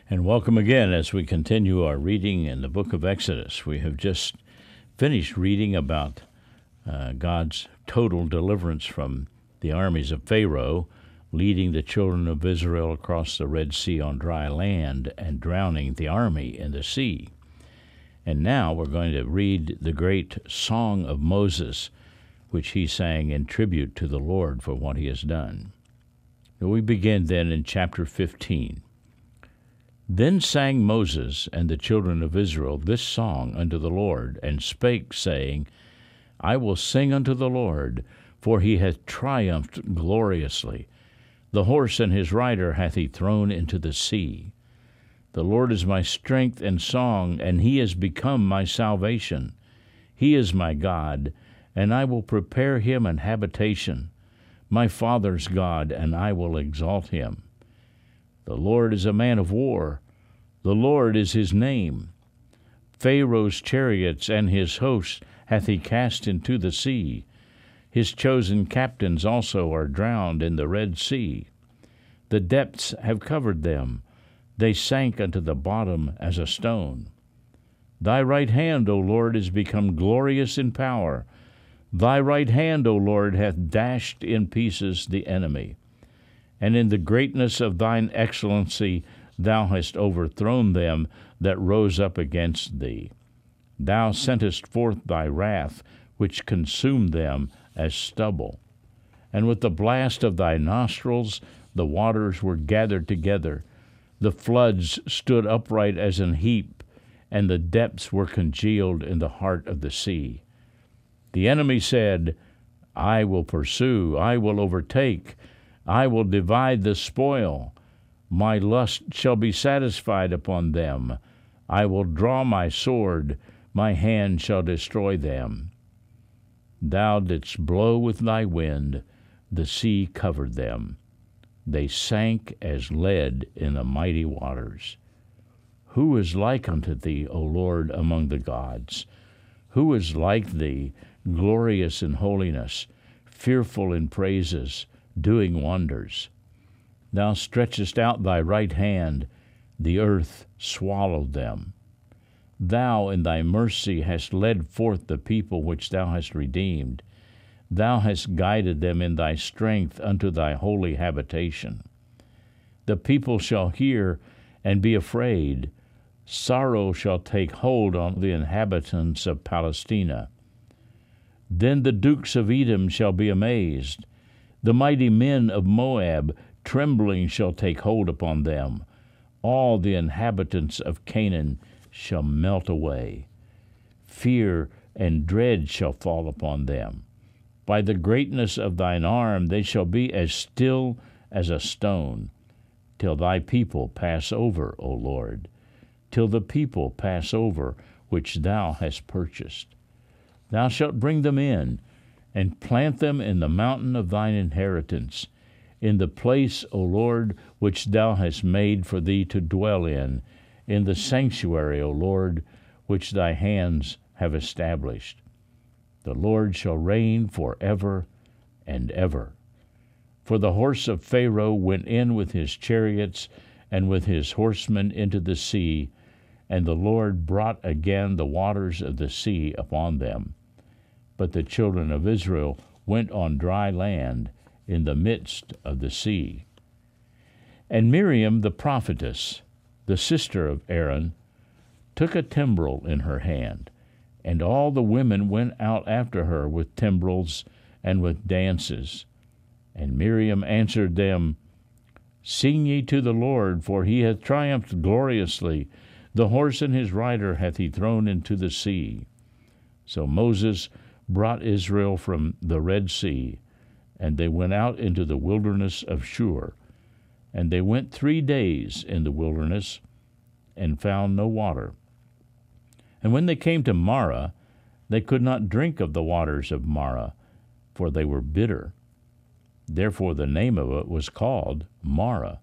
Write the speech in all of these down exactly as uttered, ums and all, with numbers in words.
And welcome again as we continue our reading in the book of Exodus. We have just finished reading about uh, God's total deliverance from the armies of Pharaoh, leading the children of Israel across the Red Sea on dry land and drowning the army in the sea. And now we're going to read the great Song of Moses, which he sang in tribute to the Lord for what he has done. We begin then in chapter fifteen. Then sang Moses and the children of Israel this song unto the Lord, and spake, saying, I will sing unto the Lord, for he hath triumphed gloriously. The horse and his rider hath he thrown into the sea. The Lord is my strength and song, and he is become my salvation. He is my God, and I will prepare him an habitation, my father's God, and I will exalt him. The Lord is a man of war. The Lord is his name. Pharaoh's chariots and his hosts hath he cast into the sea. His chosen captains also are drowned in the Red Sea. The depths have covered them. They sank unto the bottom as a stone. Thy right hand, O Lord, is become glorious in power. Thy right hand, O Lord, hath dashed in pieces the enemy. And in the greatness of thine excellency thou hast overthrown them that rose up against thee. Thou sentest forth thy wrath, which consumed them as stubble. And with the blast of thy nostrils the waters were gathered together. The floods stood upright as an heap, and the depths were congealed in the heart of the sea. The enemy said, I will pursue, I will overtake, I will divide the spoil. My lust shall be satisfied upon them. I will draw my sword, my hand shall destroy them. Thou didst blow with thy wind, the sea covered them. They sank as lead in the mighty waters. Who is like unto thee, O Lord, among the gods? Who is like thee, glorious in holiness, fearful in praises, doing wonders? Thou stretchest out thy right hand, the earth swallowed them. Thou in thy mercy hast led forth the people which thou hast redeemed. Thou hast guided them in thy strength unto thy holy habitation. The people shall hear and be afraid. Sorrow shall take hold on the inhabitants of Palestina. Then the dukes of Edom shall be amazed. The mighty men of Moab, trembling shall take hold upon them. All the inhabitants of Canaan shall melt away. Fear and dread shall fall upon them. By the greatness of thine arm they shall be as still as a stone, till thy people pass over, O Lord, till the people pass over which thou hast purchased. Thou shalt bring them in, and plant them in the mountain of thine inheritance, in the place, O Lord, which thou hast made for thee to dwell in, in the sanctuary, O Lord, which thy hands have established. The Lord shall reign for ever and ever. For the horse of Pharaoh went in with his chariots and with his horsemen into the sea, and the Lord brought again the waters of the sea upon them. But the children of Israel went on dry land in the midst of the sea. And Miriam the prophetess, the sister of Aaron, took a timbrel in her hand, and all the women went out after her with timbrels and with dances. And Miriam answered them, Sing ye to the Lord, for he hath triumphed gloriously. The horse and his rider hath he thrown into the sea. So Moses brought Israel from the Red Sea, and they went out into the wilderness of Shur. And they went three days in the wilderness, and found no water. And when they came to Marah, they could not drink of the waters of Marah, for they were bitter. Therefore the name of it was called Marah.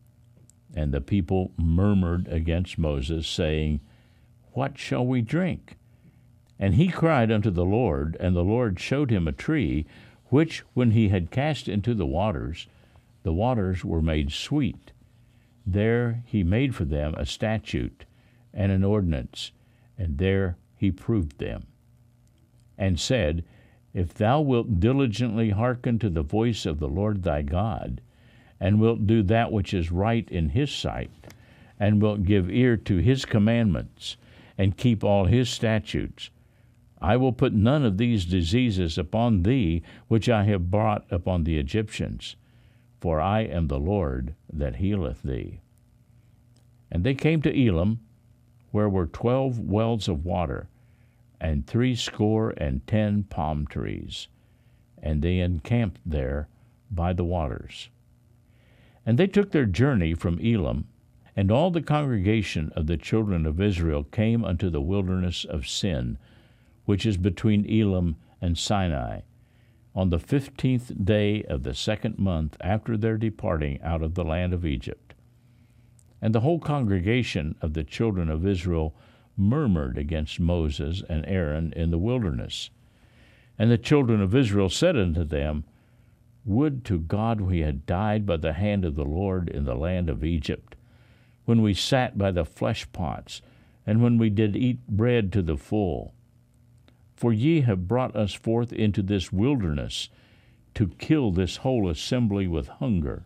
And the people murmured against Moses, saying, What shall we drink? And he cried unto the Lord, and the Lord showed him a tree, which when he had cast into the waters, the waters were made sweet. There he made for them a statute and an ordinance, and there he proved them, and said, If thou wilt diligently hearken to the voice of the Lord thy God, and wilt do that which is right in his sight, and wilt give ear to his commandments, and keep all his statutes, I will put none of these diseases upon thee which I have brought upon the Egyptians, for I am the Lord that healeth thee. And they came to Elim, where were twelve wells of water, and threescore and ten palm trees, and they encamped there by the waters. And they took their journey from Elim, and all the congregation of the children of Israel came unto the wilderness of Sin, which is between Elim and Sinai, on the fifteenth day of the second month after their departing out of the land of Egypt. And the whole congregation of the children of Israel murmured against Moses and Aaron in the wilderness. And the children of Israel said unto them, Would to God we had died by the hand of the Lord in the land of Egypt, when we sat by the flesh pots, and when we did eat bread to the full. For ye have brought us forth into this wilderness, to kill this whole assembly with hunger.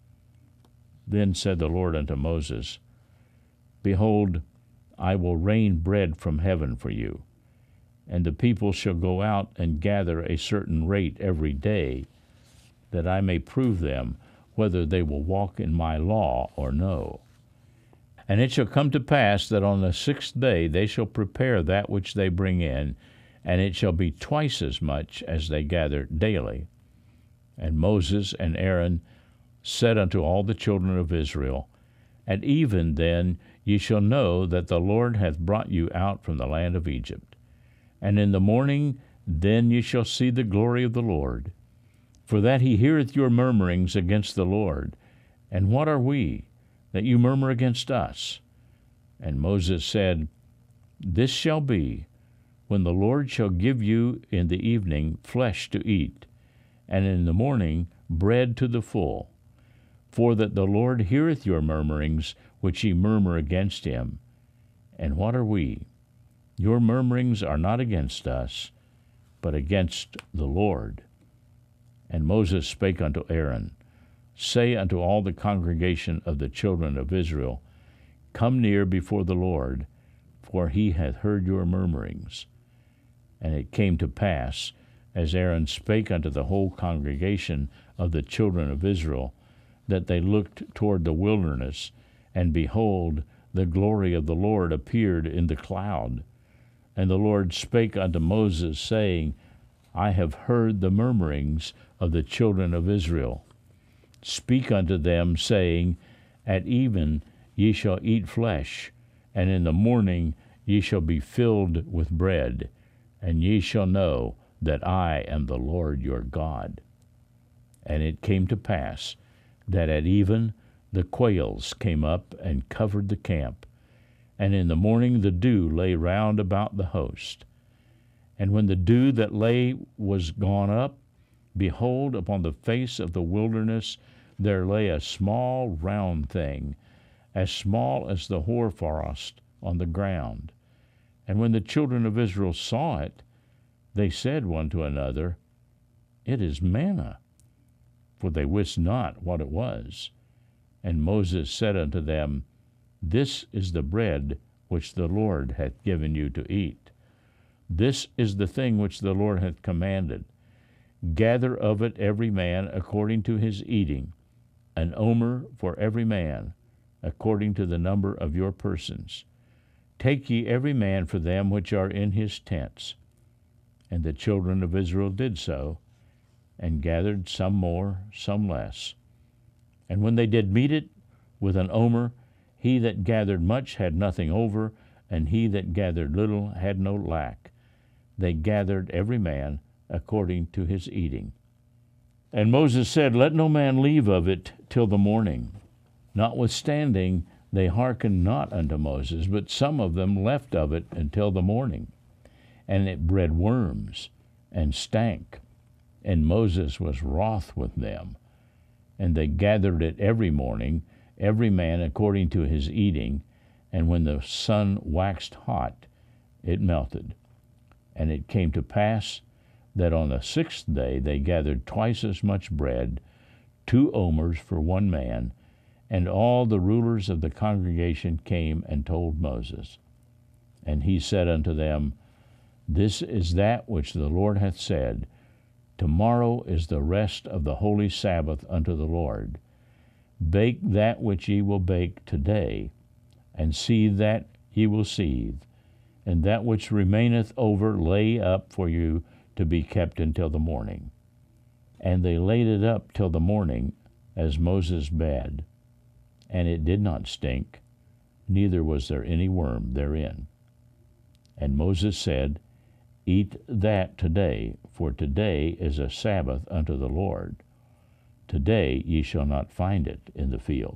Then said the Lord unto Moses, Behold, I will rain bread from heaven for you, and the people shall go out and gather a certain rate every day, that I may prove them whether they will walk in my law or no. And it shall come to pass that on the sixth day they shall prepare that which they bring in, and it shall be twice as much as they gather daily. And Moses and Aaron said unto all the children of Israel, At even then ye shall know that the Lord hath brought you out from the land of Egypt. And in the morning then ye shall see the glory of the Lord, for that he heareth your murmurings against the Lord. And what are we, that you murmur against us? And Moses said, This shall be, when the Lord shall give you in the evening flesh to eat, and in the morning bread to the full, for that the Lord heareth your murmurings, which ye murmur against him. And what are we? Your murmurings are not against us, but against the Lord. And Moses spake unto Aaron, Say unto all the congregation of the children of Israel, Come near before the Lord, for he hath heard your murmurings. And it came to pass, as Aaron spake unto the whole congregation of the children of Israel, that they looked toward the wilderness, and behold, the glory of the Lord appeared in the cloud. And the Lord spake unto Moses, saying, I have heard the murmurings of the children of Israel. Speak unto them, saying, At even ye shall eat flesh, and in the morning ye shall be filled with bread, and ye shall know that I am the Lord your God. And it came to pass, that at even the quails came up and covered the camp, and in the morning the dew lay round about the host. And when the dew that lay was gone up, behold, upon the face of the wilderness there lay a small round thing, as small as the hoarfrost on the ground. And when the children of Israel saw it, they said one to another, It is manna. For they wist not what it was. And Moses said unto them, This is the bread which the Lord hath given you to eat. This is the thing which the Lord hath commanded. Gather of it every man according to his eating, an omer for every man, according to the number of your persons. Take ye every man for them which are in his tents. And the children of Israel did so, and gathered some more, some less. And when they did meet it with an omer, he that gathered much had nothing over, and he that gathered little had no lack. They gathered every man according to his eating. And Moses said, Let no man leave of it till the morning. Notwithstanding, they hearkened not unto Moses, but some of them left of it until the morning. And it bred worms, and stank. And Moses was wroth with them. And they gathered it every morning, every man according to his eating, and when the sun waxed hot, it melted. And it came to pass that on the sixth day they gathered twice as much bread, two omers for one man, and all the rulers of the congregation came and told Moses. And he said unto them, This is that which the Lord hath said, Tomorrow is the rest of the holy Sabbath unto the Lord. Bake that which ye will bake today, and seethe that ye will seethe, and that which remaineth over lay up for you to be kept until the morning. And they laid it up till the morning, as Moses bade, and it did not stink, neither was there any worm therein. And Moses said, Eat that today, for today is a Sabbath unto the Lord. Today ye shall not find it in the field.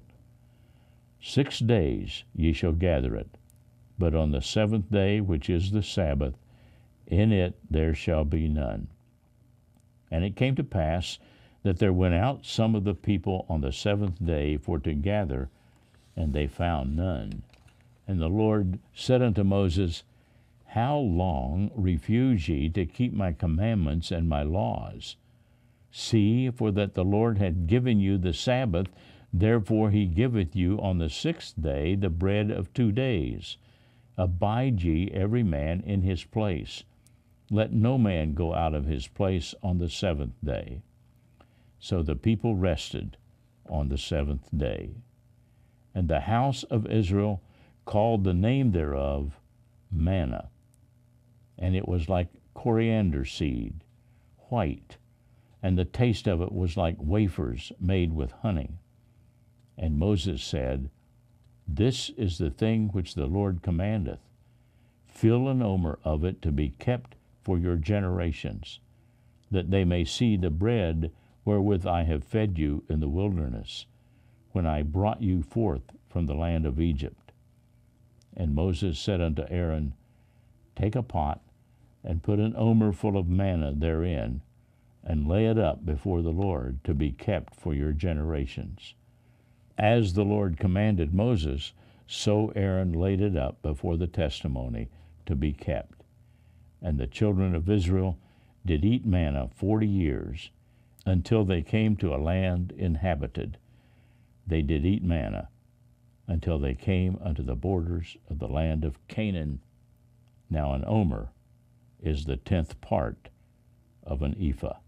Six days ye shall gather it, but on the seventh day, which is the Sabbath, in it there shall be none. And it came to pass that there went out some of the people on the seventh day for to gather, and they found none. And the Lord said unto Moses, How long refuse ye to keep my commandments and my laws? See, for that the Lord had given you the Sabbath, therefore he giveth you on the sixth day the bread of two days. Abide ye every man in his place. Let no man go out of his place on the seventh day. So the people rested on the seventh day. And the house of Israel called the name thereof manna. And it was like coriander seed, white, and the taste of it was like wafers made with honey. And Moses said, This is the thing which the Lord commandeth. Fill an omer of it to be kept for your generations, that they may see the bread wherewith I have fed you in the wilderness, when I brought you forth from the land of Egypt. And Moses said unto Aaron, Take a pot, and put an omer full of manna therein, and lay it up before the Lord to be kept for your generations. As the Lord commanded Moses, so Aaron laid it up before the testimony to be kept. And the children of Israel did eat manna forty years, until they came to a land inhabited. They did eat manna until they came unto the borders of the land of Canaan. Now an omer is the tenth part of an ephah.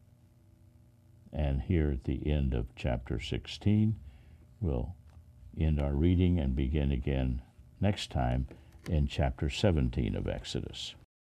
And here at the end of chapter sixteen, we'll end our reading and begin again next time in chapter seventeen of Exodus.